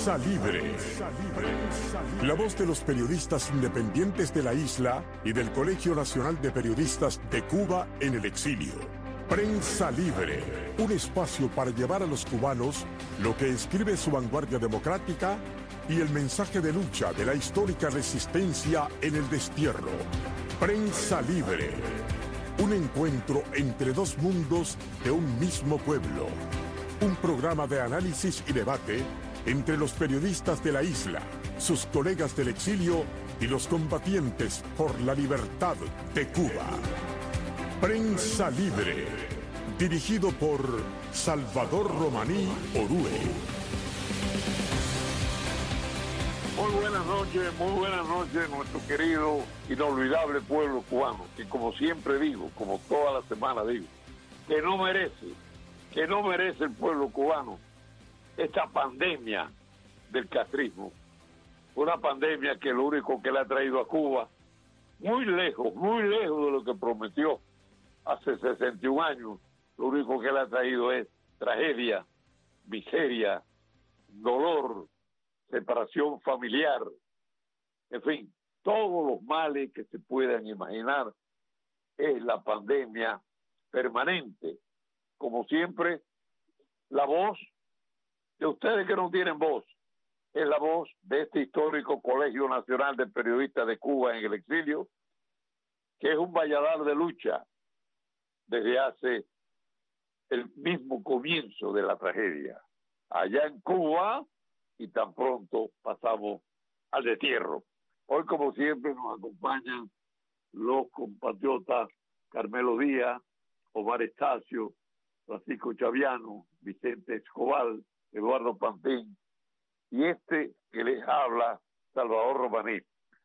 Prensa Libre. La voz de los periodistas independientes de la isla y del Colegio Nacional de Periodistas de Cuba en el exilio. Prensa Libre, un espacio para llevar a los cubanos lo que escribe su vanguardia democrática y el mensaje de lucha de la histórica resistencia en el destierro. Prensa Libre, un encuentro entre dos mundos de un mismo pueblo. Un programa de análisis y debate entre los periodistas de la isla, sus colegas del exilio y los combatientes por la libertad de Cuba. Prensa Libre, dirigido por Salvador Romaní Orue. Muy buenas noches, nuestro querido, inolvidable pueblo cubano, que como siempre digo, como toda la semana digo, que no merece el pueblo cubano esta pandemia del castrismo, una pandemia que lo único que le ha traído a Cuba, muy lejos de lo que prometió hace 61 años, lo único que le ha traído es tragedia, miseria, dolor, separación familiar, en fin, todos los males que se puedan imaginar es la pandemia permanente. Como siempre, la voz de ustedes que no tienen voz es la voz de este histórico Colegio Nacional de Periodistas de Cuba en el exilio, que es un valladar de lucha desde hace el mismo comienzo de la tragedia allá en Cuba, y tan pronto pasamos al destierro. Hoy, como siempre, nos acompañan los compatriotas Carmelo Díaz, Omar Estacio, Francisco Chaviano, Vicente Escobar, Eduardo Pantín y este que les habla, Salvador Romaní.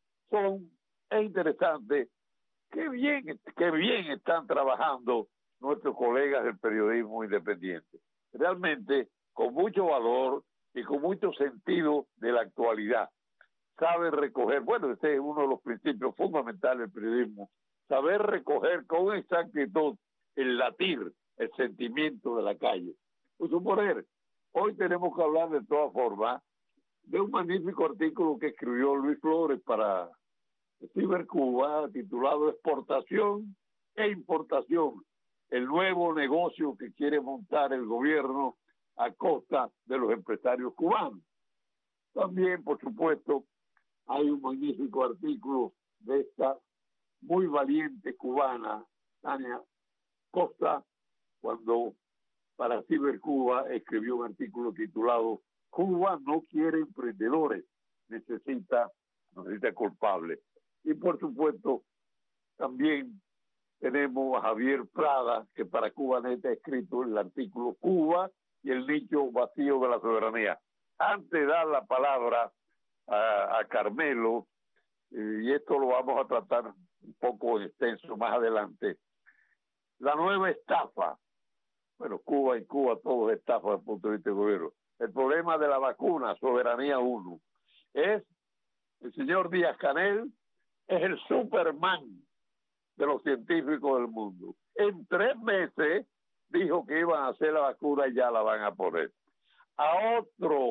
Es interesante qué bien están trabajando nuestros colegas del periodismo independiente. Realmente con mucho valor y con mucho sentido de la actualidad. Saben recoger, bueno, este es uno de los principios fundamentales del periodismo, saber recoger con exactitud el latir, el sentimiento de la calle. Por suponer, hoy tenemos que hablar de todas formas de un magnífico artículo que escribió Luis Flores para Cibercuba, titulado Exportación e Importación, el nuevo negocio que quiere montar el gobierno a costa de los empresarios cubanos. También, por supuesto, hay un magnífico artículo de esta muy valiente cubana, Tania Costa, cuando para Cibercuba escribió un artículo titulado Cuba no quiere emprendedores, necesita culpables. Y por supuesto, también tenemos a Javier Prada, que para Cubanet ha escrito el artículo Cuba y el nicho vacío de la soberanía. Antes de dar la palabra a Carmelo, y esto lo vamos a tratar un poco extenso más adelante, la nueva estafa. Bueno, en Cuba todo es estafa desde el punto de vista del gobierno. El problema de la vacuna, Soberanía 1, es el señor Díaz-Canel, es el Superman de los científicos del mundo. En 3 meses dijo que iban a hacer la vacuna y ya la van a poner. A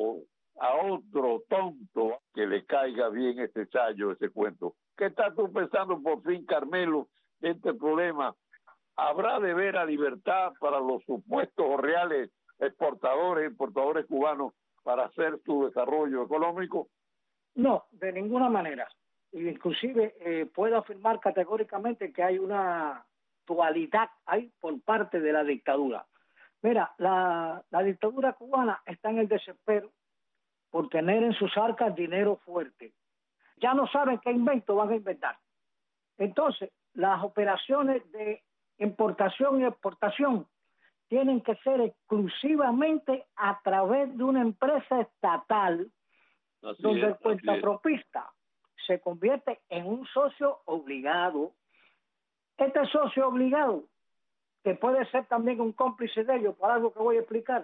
otro tonto que le caiga bien ese ensayo, ese cuento. ¿Qué estás tú pensando por fin, Carmelo, de este problema? ¿Habrá de ver a libertad para los supuestos o reales exportadores e importadores cubanos para hacer su desarrollo económico? No, de ninguna manera. Inclusive puedo afirmar categóricamente que hay una dualidad ahí por parte de la dictadura. Mira, la dictadura cubana está en el desespero por tener en sus arcas dinero fuerte. Ya no saben qué invento van a inventar. Entonces, las operaciones de importación y exportación tienen que ser exclusivamente a través de una empresa estatal, donde el cuentapropista se convierte en un socio obligado. Este socio obligado, que puede ser también un cómplice de ellos, por algo que voy a explicar,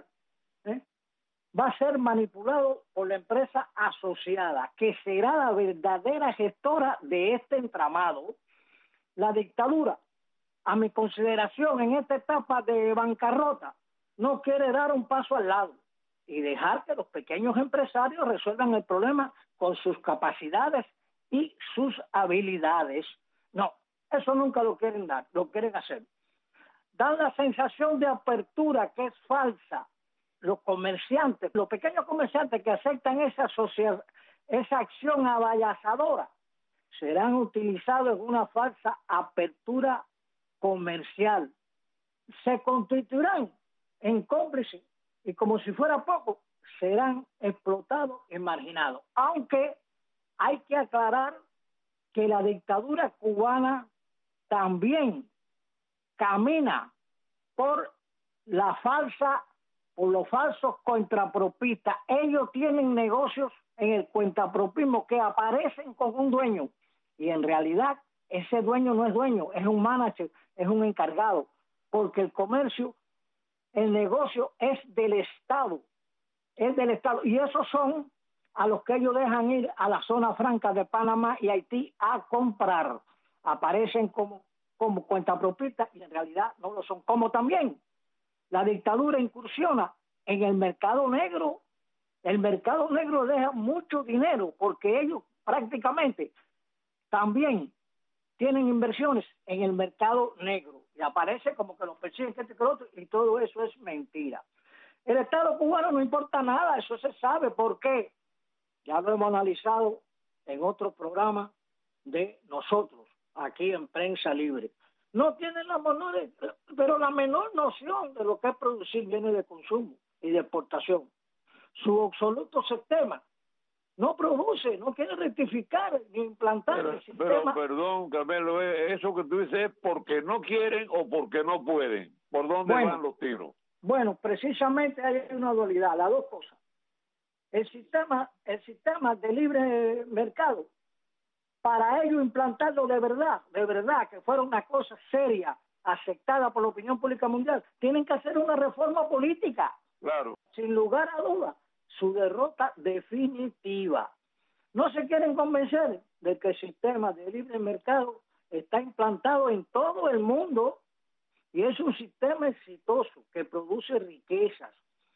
va a ser manipulado por la empresa asociada, que será la verdadera gestora de este entramado. La dictadura, a mi consideración, en esta etapa de bancarrota, no quiere dar un paso al lado. y dejar que los pequeños empresarios resuelvan el problema con sus capacidades y sus habilidades. No, eso nunca lo quieren dar, lo quieren hacer. Dan la sensación de apertura que es falsa. Los comerciantes, los pequeños comerciantes que aceptan esa acción avallazadora, serán utilizados en una falsa apertura comercial. Se constituirán en cómplices y, como si fuera poco, serán explotados y marginados. Aunque hay que aclarar que la dictadura cubana también camina por los falsos cuentapropistas. Ellos tienen negocios en el cuentapropismo que aparecen con un dueño y en realidad ese dueño no es dueño, es un manager, es un encargado, porque el comercio, el negocio es del Estado, y esos son a los que ellos dejan ir a la zona franca de Panamá y Haití a comprar. Aparecen como cuentapropistas y en realidad no lo son. Como también la dictadura incursiona en el mercado negro. El mercado negro deja mucho dinero porque ellos prácticamente también tienen inversiones en el mercado negro y aparece como que los persiguen que lo otro, y todo eso es mentira. El Estado cubano no importa nada, eso se sabe. ¿Por qué? Ya lo hemos analizado en otro programa de nosotros, aquí en Prensa Libre. No tienen la menor noción de lo que es producir bienes de consumo y de exportación. Su absoluto sistema no produce, no quiere rectificar ni implantar el sistema. Pero perdón, Carmelo, eso que tú dices es porque no quieren o porque no pueden. ¿Por dónde van los tiros? Bueno, precisamente hay una dualidad, las dos cosas. El sistema de libre mercado, para ello implantarlo de verdad, que fuera una cosa seria, aceptada por la opinión pública mundial, tienen que hacer una reforma política. Claro. Sin lugar a dudas, su derrota definitiva. No se quieren convencer de que el sistema de libre mercado está implantado en todo el mundo y es un sistema exitoso que produce riquezas.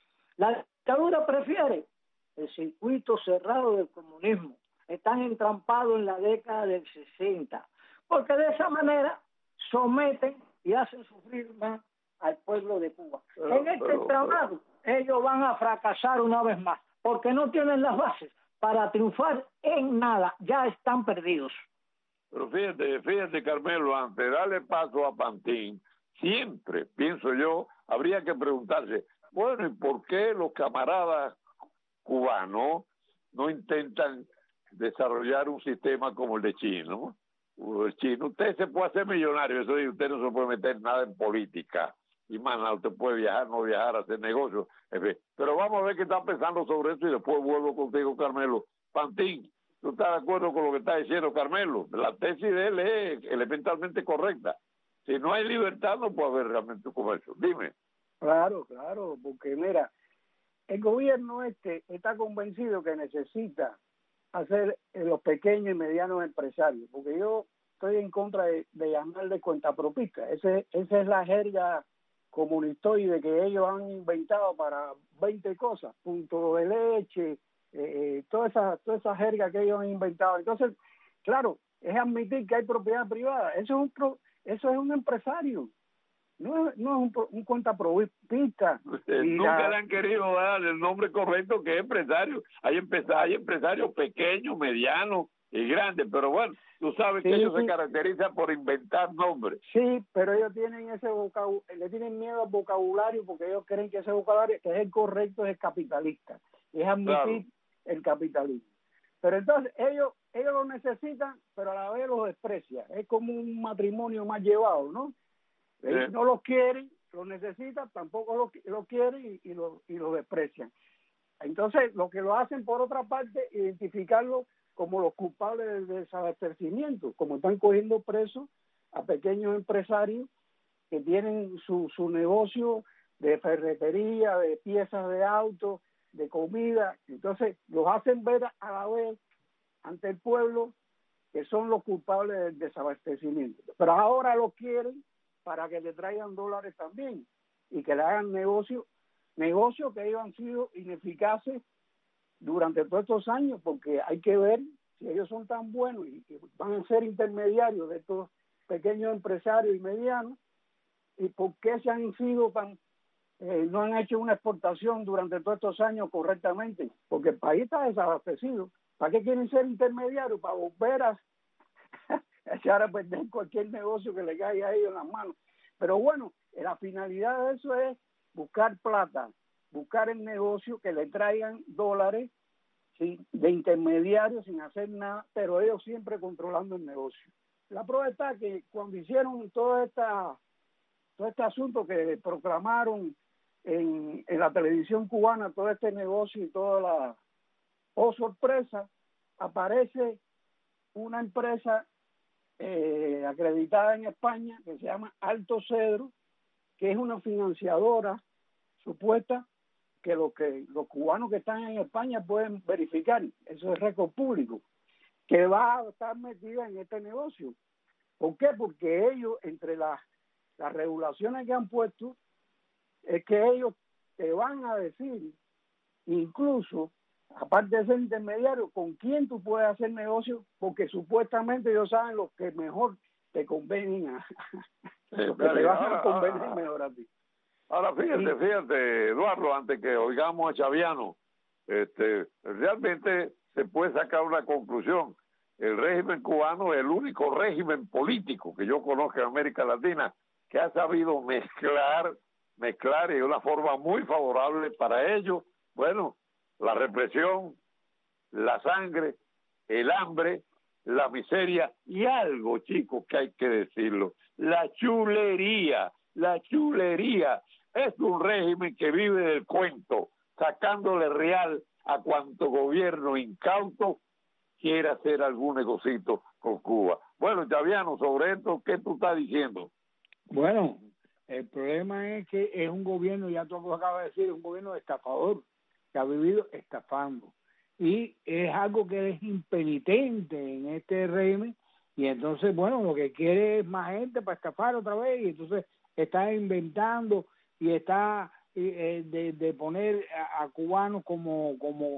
La dictadura prefiere el circuito cerrado del comunismo. Están entrampados en la década del 60, porque de esa manera someten y hacen sufrir más al pueblo de Cuba. En este entramado ellos van a fracasar una vez más, porque no tienen las bases para triunfar en nada, ya están perdidos. Pero fíjate Carmelo, antes de darle paso a Pantín, siempre, pienso yo, habría que preguntarse, bueno, ¿y por qué los camaradas cubanos no intentan desarrollar un sistema como el de Chino? El Chino, usted se puede hacer millonario, eso sí, usted no se puede meter nada en política, y más nada, usted puede viajar, no viajar, hacer negocios, en fin. Pero vamos a ver qué está pensando sobre eso y después vuelvo contigo, Carmelo. Pantín, ¿tú estás de acuerdo con lo que está diciendo Carmelo? La tesis de él es elementalmente correcta. Si no hay libertad, no puede haber realmente un comercio. Dime. Claro, porque mira, el gobierno está convencido que necesita hacer los pequeños y medianos empresarios, porque yo estoy en contra de llamarle cuentapropista. Esa es la jerga comunistoide que ellos han inventado para 20 cosas, punto de leche, toda esa jerga que ellos han inventado. Entonces, claro, es admitir que hay propiedad privada. Eso es un empresario. No es un cuentapropista. Nunca le han querido dar el nombre correcto, que es empresario. Hay empresarios pequeños, medianos y grandes, pero bueno, tú sabes que ellos se caracterizan por inventar nombres. Sí, pero ellos tienen le tienen miedo al vocabulario porque ellos creen que ese vocabulario que es el correcto es el capitalista, es admitir el capitalismo. Pero entonces ellos lo necesitan, pero a la vez lo desprecian. Es como un matrimonio mal llevado, ¿no? Ellos no lo quieren, lo necesitan, tampoco lo quieren y lo desprecian. Entonces, lo que lo hacen, por otra parte, identificarlo como los culpables del desabastecimiento, como están cogiendo presos a pequeños empresarios que tienen su negocio de ferretería, de piezas de autos, de comida. Entonces, los hacen ver a la vez ante el pueblo que son los culpables del desabastecimiento. Pero ahora lo quieren para que le traigan dólares también y que le hagan negocio negocios que ellos han sido ineficaces durante todos estos años, porque hay que ver si ellos son tan buenos y van a ser intermediarios de estos pequeños empresarios y medianos, y por qué se han sido tan no han hecho una exportación durante todos estos años correctamente, porque el país está desabastecido. ¿Para qué quieren ser intermediarios? Para volver a echar a perder cualquier negocio que le caiga a ellos en las manos. Pero bueno, la finalidad de eso es buscar plata, buscar el negocio que le traigan dólares, ¿sí?, de intermediarios sin hacer nada, pero ellos siempre controlando el negocio. La prueba está que cuando hicieron todo este asunto que proclamaron en la televisión cubana, todo este negocio y toda la... Oh, sorpresa, aparece una empresa acreditada en España que se llama Alto Cedro, que es una financiadora supuesta que los cubanos que están en España pueden verificar, eso es récord público, que va a estar metida en este negocio. ¿Por qué? Porque ellos, entre las regulaciones que han puesto, es que ellos te van a decir, incluso, aparte de ser intermediario, con quién tú puedes hacer negocio, porque supuestamente ellos saben los que mejor te convenien te van a convenir mejor a ti. Ahora fíjate, Eduardo, antes que oigamos a Chaviano, realmente se puede sacar una conclusión. El régimen cubano es el único régimen político que yo conozco en América Latina que ha sabido mezclar y de una forma muy favorable para ellos, bueno, la represión, la sangre, el hambre, la miseria y algo, chicos, que hay que decirlo, la chulería. Es un régimen que vive del cuento, sacándole real a cuanto gobierno incauto quiera hacer algún negocito con Cuba. Bueno, Chaviano, sobre esto, ¿qué tú estás diciendo? Bueno, el problema es que es un gobierno, ya tú lo acabas de decir, es un gobierno estafador, que ha vivido estafando. Y es algo que es impenitente en este régimen, y entonces, bueno, lo que quiere es más gente para estafar otra vez, y entonces está inventando y está de poner a cubanos como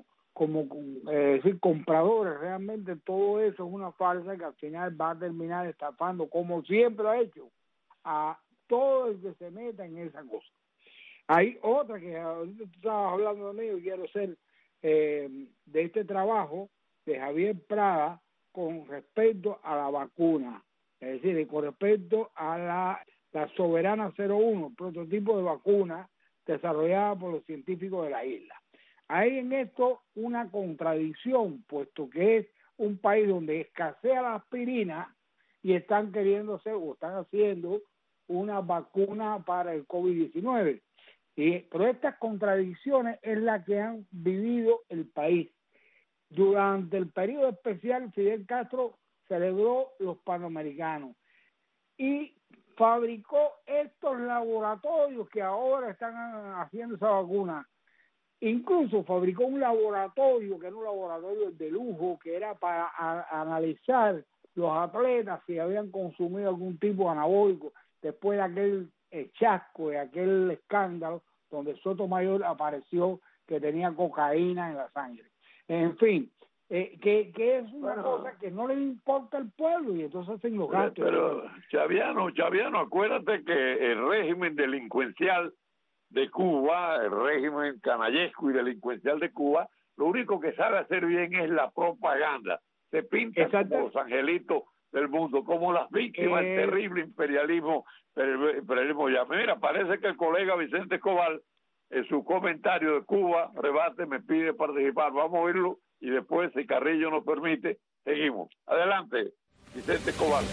decir, compradores. Realmente todo eso es una farsa que al final va a terminar estafando, como siempre ha hecho, a todo el que se meta en esa cosa. Hay otra que ahorita tú estabas hablando de mí, y quiero ser de este trabajo de Javier Prada con respecto a la vacuna, es decir, con respecto a la Soberana 01, prototipo de vacuna desarrollada por los científicos de la isla. Hay en esto una contradicción, puesto que es un país donde escasea la aspirina y están queriendo hacer o están haciendo una vacuna para el COVID-19. Pero estas contradicciones es la que han vivido el país. Durante el periodo especial, Fidel Castro celebró los Panamericanos y fabricó estos laboratorios que ahora están haciendo esa vacuna. Incluso fabricó un laboratorio que era un laboratorio de lujo, que era para analizar los atletas si habían consumido algún tipo de anabólico después de aquel chasco, de aquel escándalo donde Sotomayor apareció que tenía cocaína en la sangre. En fin, que es una cosa que no le importa al pueblo y entonces hacen los gastos. Pero Chaviano, acuérdate que el régimen delincuencial de Cuba, el régimen canallesco y delincuencial de Cuba, lo único que sabe hacer bien es la propaganda. Se pinta como los angelitos del mundo, como las víctimas del terrible imperialismo ya. Mira, parece que el colega Vicente Escobar, en su comentario de Cuba Rebate, me pide participar. Vamos a oírlo y después, si Carrillo nos permite, seguimos. Adelante, Vicente Escobar.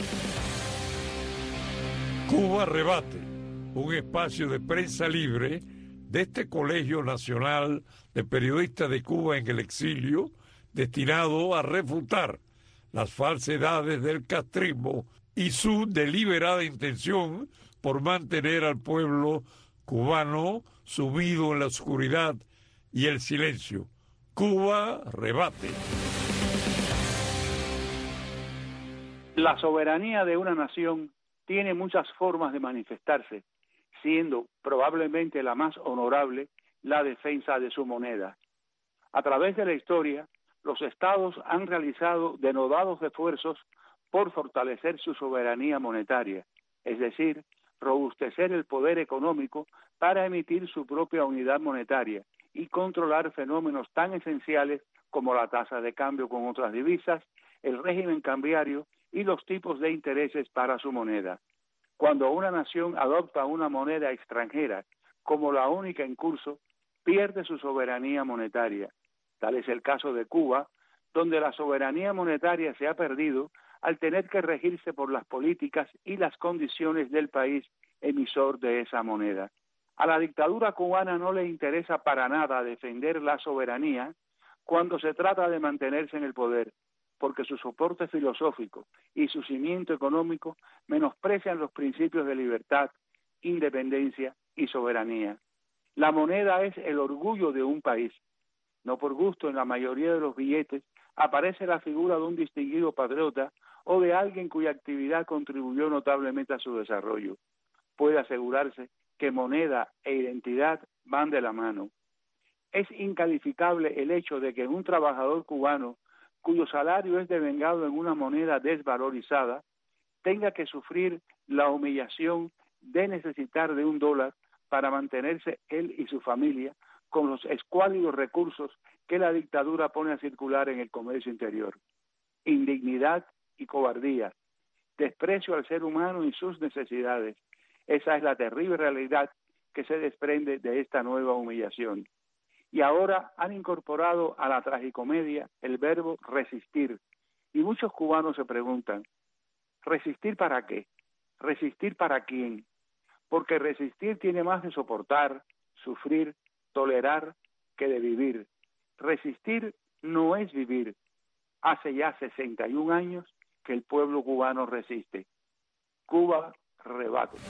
Cuba Rebate, un espacio de prensa libre de este Colegio Nacional de Periodistas de Cuba en el Exilio, destinado a refutar las falsedades del castrismo y su deliberada intención por mantener al pueblo cubano sumido en la oscuridad y el silencio. Cuba Rebate. La soberanía de una nación tiene muchas formas de manifestarse, siendo probablemente la más honorable la defensa de su moneda. A través de la historia, los estados han realizado denodados esfuerzos por fortalecer su soberanía monetaria, es decir, robustecer el poder económico para emitir su propia unidad monetaria y controlar fenómenos tan esenciales como la tasa de cambio con otras divisas, el régimen cambiario y los tipos de intereses para su moneda. Cuando una nación adopta una moneda extranjera como la única en curso, pierde su soberanía monetaria. Tal es el caso de Cuba, donde la soberanía monetaria se ha perdido al tener que regirse por las políticas y las condiciones del país emisor de esa moneda. A la dictadura cubana no le interesa para nada defender la soberanía cuando se trata de mantenerse en el poder, porque su soporte filosófico y su cimiento económico menosprecian los principios de libertad, independencia y soberanía. La moneda es el orgullo de un país. No por gusto en la mayoría de los billetes aparece la figura de un distinguido patriota o de alguien cuya actividad contribuyó notablemente a su desarrollo. Puede asegurarse que moneda e identidad van de la mano. Es incalificable el hecho de que un trabajador cubano cuyo salario es devengado en una moneda desvalorizada tenga que sufrir la humillación de necesitar de $1 para mantenerse él y su familia con los escuálidos recursos que la dictadura pone a circular en el comercio interior. Indignidad y cobardía, desprecio al ser humano y sus necesidades. Esa es la terrible realidad que se desprende de esta nueva humillación. Y ahora han incorporado a la tragicomedia el verbo resistir. Y muchos cubanos se preguntan, ¿resistir para qué? ¿Resistir para quién? Porque resistir tiene más de soportar, sufrir, tolerar que de vivir. Resistir no es vivir. Hace ya 61 años que el pueblo cubano resiste. Cuba rebate.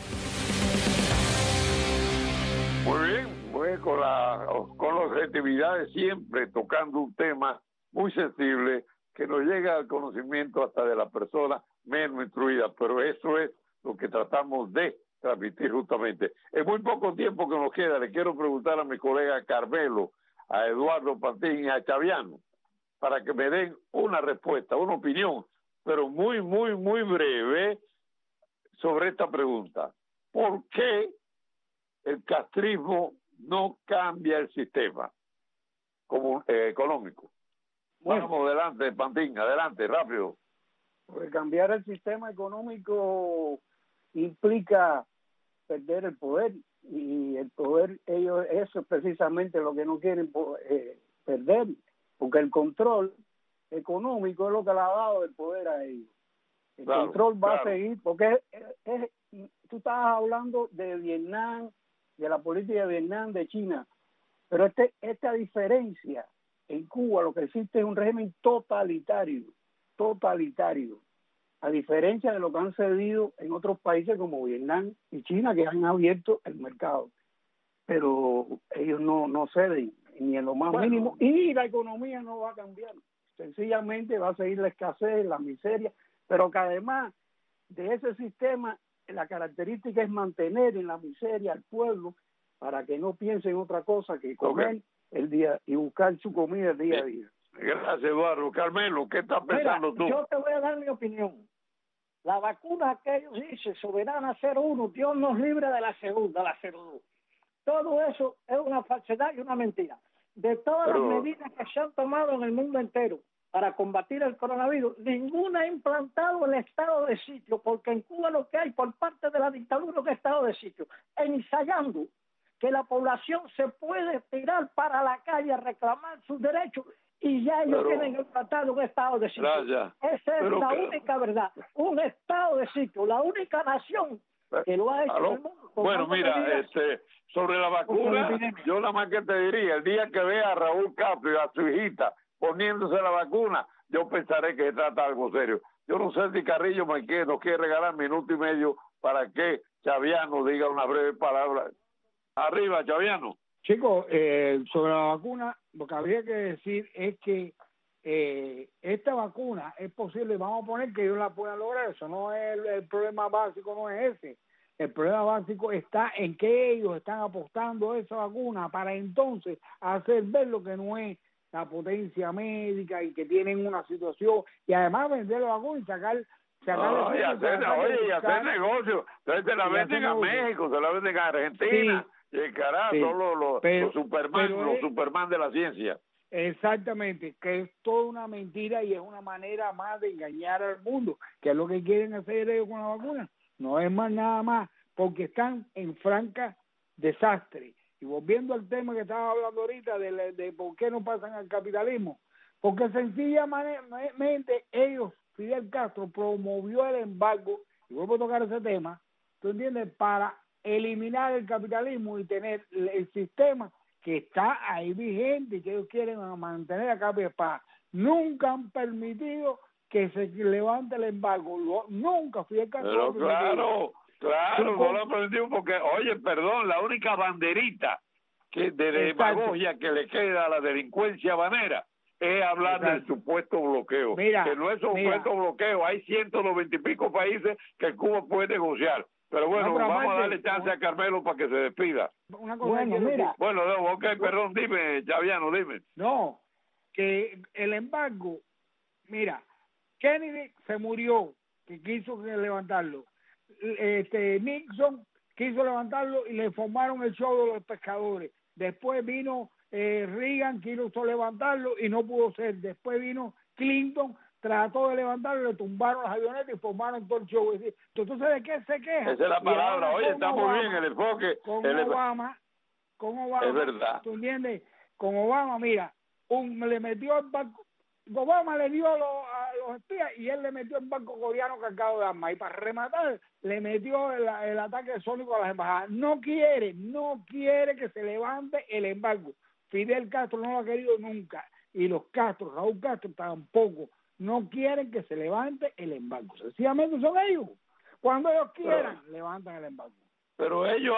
Muy bien, con la objetividad de siempre, tocando un tema muy sensible que nos llega al conocimiento hasta de la persona menos instruida, pero eso es lo que tratamos de transmitir justamente. En muy poco tiempo que nos queda, le quiero preguntar a mi colega Carmelo, a Eduardo Pantín y a Chaviano, para que me den una respuesta, una opinión, pero muy breve sobre esta pregunta. ¿Por qué el castrismo no cambia el sistema económico? Bueno, vamos adelante, Pantín, adelante, rápido. Porque cambiar el sistema económico implica perder el poder, y el poder, ellos, eso es precisamente lo que no quieren perder, porque el control económico es lo que le ha dado el poder a ellos. El control va a seguir, porque tú estabas hablando de Vietnam, de la política de Vietnam, de China, pero esta diferencia en Cuba, lo que existe es un régimen totalitario, a diferencia de lo que han cedido en otros países como Vietnam y China, que han abierto el mercado, pero ellos no ceden ni en lo más mínimo, y la economía no va a cambiar, sencillamente va a seguir la escasez, la miseria, pero que además de ese sistema, la característica es mantener en la miseria al pueblo para que no piense en otra cosa que comer el día y buscar su comida el día a día. Gracias, Eduardo. Carmelo, ¿qué estás pensando tú? Yo te voy a dar mi opinión. La vacuna que ellos dicen, Soberana 01, Dios nos libre de la segunda, la 02. Todo eso es una falsedad y una mentira. De todas las medidas que se han tomado en el mundo entero para combatir el coronavirus, ninguna ha implantado el estado de sitio, porque en Cuba lo que hay por parte de la dictadura es un estado de sitio, ensayando que la población se puede tirar para la calle a reclamar sus derechos, y ya ellos tienen implantado un estado de sitio. Esa es la única verdad, un estado de sitio, la única nación que lo ha hecho en el mundo. Bueno, mira, sobre la vacuna, yo nada más que te diría, el día que vea a Raúl Castro y a su hijita poniéndose la vacuna, yo pensaré que se trata de algo serio. Yo no sé si Carrillo nos quiere regalar minuto y medio para que Chaviano diga una breve palabra. Arriba, Chaviano. Chicos, sobre la vacuna, lo que habría que decir es que esta vacuna es posible, vamos a poner que ellos la puedan lograr, eso no es el problema básico, no es ese. El problema básico está en que ellos están apostando a esa vacuna para entonces hacer ver lo que no es la potencia médica y que tienen una situación, y además vender la vacuna y sacar y hacer negocio. Entonces se la venden a México, se la venden a Argentina, y el carajo, son los Superman de la ciencia. Exactamente, que es toda una mentira y es una manera más de engañar al mundo, que es lo que quieren hacer ellos con la vacuna. No es más nada más, porque están en franca desastre. Y volviendo al tema que estaba hablando ahorita de por qué no pasan al capitalismo, porque sencillamente ellos, Fidel Castro promovió el embargo, y vuelvo a tocar ese tema, ¿tú entiendes?, para eliminar el capitalismo y tener el sistema que está ahí vigente y que ellos quieren mantener a capa y espada. Nunca han permitido que se levante el embargo, nunca Fidel Castro. Pero claro, no lo han permitido porque, oye, perdón, la única banderita de demagogia que le queda a la delincuencia habanera es hablar del supuesto bloqueo. Que no es supuesto bloqueo, hay 190 y pico países que Cuba puede negociar. Pero bueno, vamos a darle chance a Carmelo para que se despida. Una cosa perdón, dime, Chaviano, dime. No, que el embargo, mira, Kennedy se murió, que quiso levantarlo. Nixon quiso levantarlo y le formaron el show de los pescadores. Después vino Reagan, quiso levantarlo y no pudo ser. Después vino Clinton, trató de levantarlo, le tumbaron las avionetas y formaron todo el show. Entonces, ¿de qué se queja? Esa es la palabra. Oye, está muy bien el enfoque. Con Obama, es verdad. ¿Tú entiendes? Con Obama, mira, le metió el barco, Obama le dio a los espías y él le metió el barco coreano cargado de armas. Y para rematar, le metió el ataque sónico a las embajadas. No quiere que se levante el embargo. Fidel Castro no lo ha querido nunca. Y los Castro, Raúl Castro tampoco, no quieren que se levante el embargo. Sencillamente son ellos. Cuando ellos quieran, levantan el embargo. Pero ellos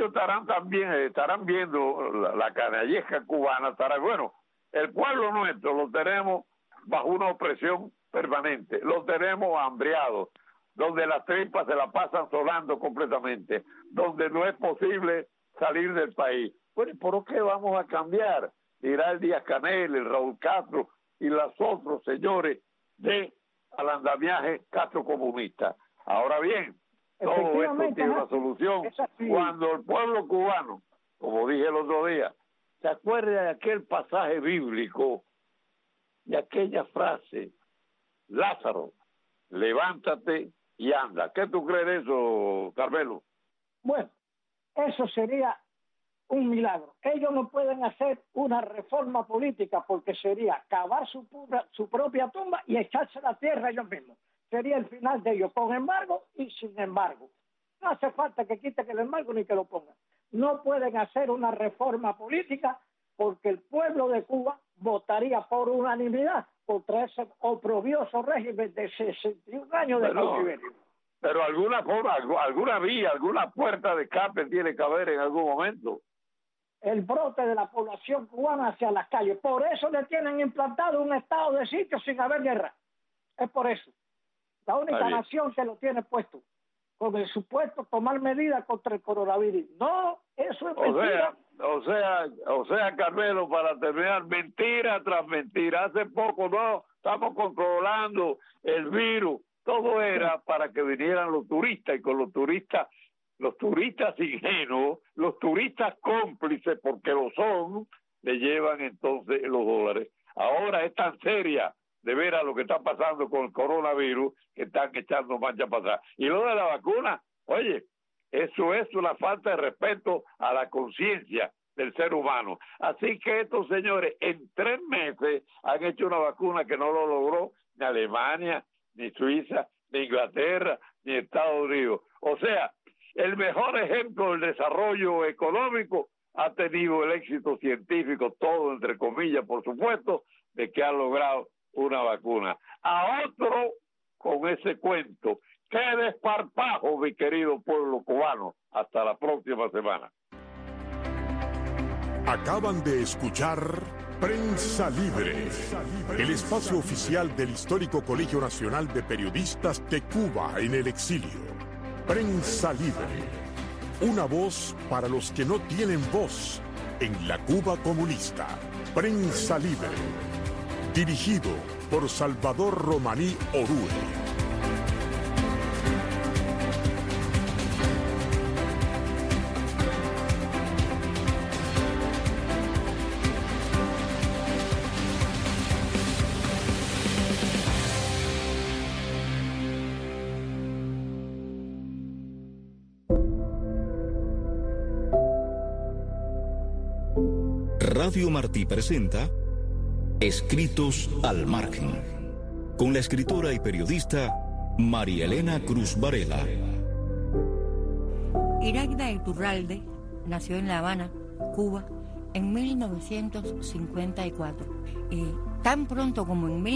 estarán viendo la canallesca cubana, bueno, el pueblo nuestro lo tenemos bajo una opresión permanente, lo tenemos hambriado, donde las tripas se la pasan solando completamente, donde no es posible salir del país. Bueno, ¿por qué vamos a cambiar? Dirá el Díaz-Canel, el Raúl Castro y los otros señores de al andamiaje Castro comunista. Ahora bien, todo esto tiene una solución cuando el pueblo cubano, como dije el otro día, se acuerda de aquel pasaje bíblico, de aquella frase, Lázaro, levántate y anda. ¿Qué tú crees de eso, Carmelo? Bueno, eso sería un milagro. Ellos no pueden hacer una reforma política porque sería cavar su propia tumba y echarse la tierra ellos mismos. Sería el final de ellos, con embargo y sin embargo. No hace falta que quiten el embargo ni que lo pongan. No pueden hacer una reforma política porque el pueblo de Cuba votaría por unanimidad contra ese oprobioso régimen de 61 años de cautiverio. Pero alguna forma, alguna vía, alguna puerta de escape tiene que haber en algún momento. El brote de la población cubana hacia las calles. Por eso le tienen implantado un estado de sitio sin haber guerra. Es por eso. La única nación que lo tiene puesto, con el supuesto tomar medidas contra el coronavirus. No, eso es mentira. O sea, Carmelo, para terminar, mentira tras mentira. Hace poco, no, estamos controlando el virus. Todo era para que vinieran los turistas, y con los turistas ingenuos, los turistas cómplices, porque lo son, le llevan entonces los dólares. Ahora es tan seria de ver a lo que está pasando con el coronavirus que están echando marcha para atrás. Y lo de la vacuna, oye, eso es una falta de respeto a la conciencia del ser humano. Así que estos señores en 3 meses han hecho una vacuna que no lo logró ni Alemania, ni Suiza, ni Inglaterra, ni Estados Unidos. O sea, el mejor ejemplo del desarrollo económico ha tenido el éxito científico, todo entre comillas, por supuesto, de que han logrado una vacuna. A otro con ese cuento. ¡Qué desparpajo, mi querido pueblo cubano! Hasta la próxima semana. Acaban de escuchar Prensa Libre, el espacio oficial del histórico Colegio Nacional de Periodistas de Cuba en el exilio. Prensa Libre. Una voz para los que no tienen voz en la Cuba comunista. Prensa Libre. Dirigido por Salvador Romaní Orue. Radio Martí presenta Escritos al Margen, con la escritora y periodista María Elena Cruz Varela. Iraida Iturralde nació en La Habana, Cuba, en 1954. Y tan pronto como en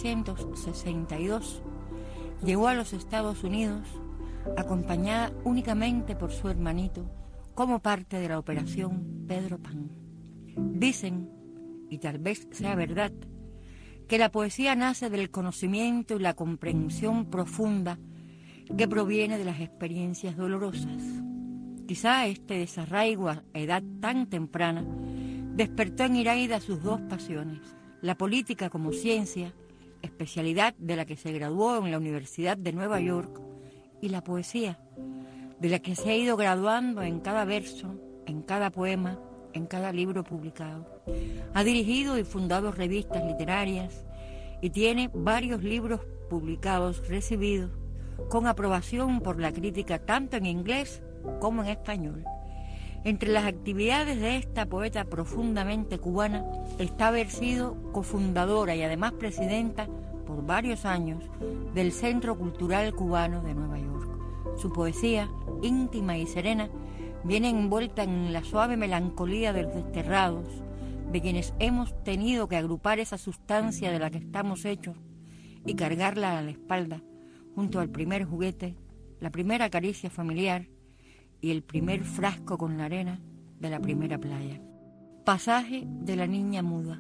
1962 llegó a los Estados Unidos, acompañada únicamente por su hermanito, como parte de la Operación Pedro Pan. Dicen, y tal vez sea verdad, que la poesía nace del conocimiento y la comprensión profunda que proviene de las experiencias dolorosas. Quizá este desarraigo a edad tan temprana despertó en Iraida sus dos pasiones: la política como ciencia, especialidad de la que se graduó en la Universidad de Nueva York, y la poesía, de la que se ha ido graduando en cada verso, en cada poema, en cada libro publicado. Ha dirigido y fundado revistas literarias y tiene varios libros publicados recibidos con aprobación por la crítica tanto en inglés como en español. Entre las actividades de esta poeta profundamente cubana está haber sido cofundadora y además presidenta por varios años del Centro Cultural Cubano de Nueva York. Su poesía, íntima y serena, viene envuelta en la suave melancolía de los desterrados, de quienes hemos tenido que agrupar esa sustancia de la que estamos hechos y cargarla a la espalda, junto al primer juguete, la primera caricia familiar y el primer frasco con la arena de la primera playa. Pasaje de la niña muda.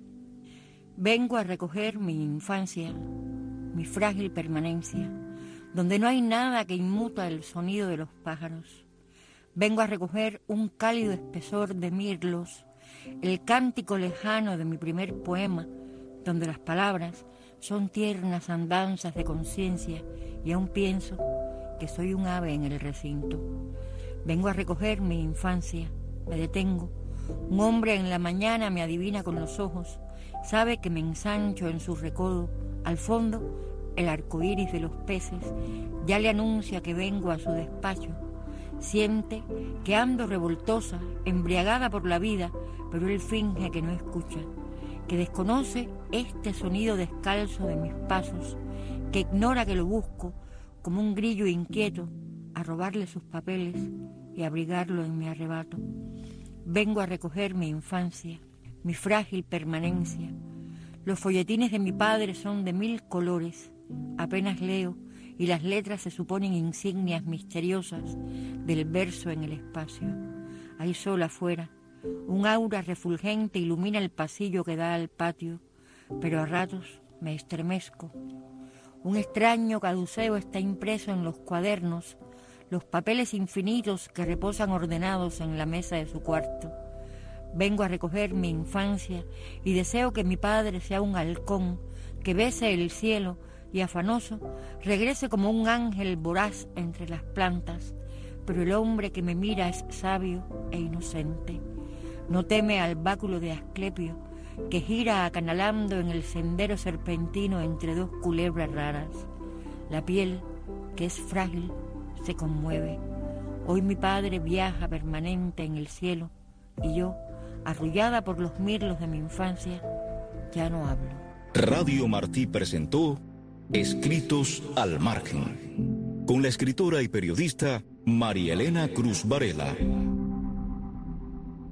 Vengo a recoger mi infancia, mi frágil permanencia, donde no hay nada que inmuta el sonido de los pájaros. Vengo a recoger un cálido espesor de mirlos, el cántico lejano de mi primer poema, donde las palabras son tiernas andanzas de conciencia y aún pienso que soy un ave en el recinto. Vengo a recoger mi infancia, me detengo. Un hombre en la mañana me adivina con los ojos, sabe que me ensancho en su recodo. Al fondo, el arco iris de los peces ya le anuncia que vengo a su despacho. Siente que ando revoltosa, embriagada por la vida, pero él finge que no escucha, que desconoce este sonido descalzo de mis pasos, que ignora que lo busco como un grillo inquieto a robarle sus papeles y abrigarlo en mi arrebato. Vengo a recoger mi infancia, mi frágil permanencia. Los folletines de mi padre son de 1000 colores, apenas leo y las letras se suponen insignias misteriosas del verso en el espacio. Hay sol afuera, un aura refulgente ilumina el pasillo que da al patio, pero a ratos me estremezco. Un extraño caduceo está impreso en los cuadernos, los papeles infinitos que reposan ordenados en la mesa de su cuarto. Vengo a recoger mi infancia y deseo que mi padre sea un halcón que bese el cielo y afanoso regrese como un ángel voraz entre las plantas, pero el hombre que me mira es sabio e inocente. No teme al báculo de Asclepio que gira acanalando en el sendero serpentino entre dos culebras raras. La piel, que es frágil, se conmueve. Hoy mi padre viaja permanente en el cielo y yo, arrullada por los mirlos de mi infancia, ya no hablo. Radio Martí presentó Escritos al Margen, con la escritora y periodista María Elena Cruz Varela.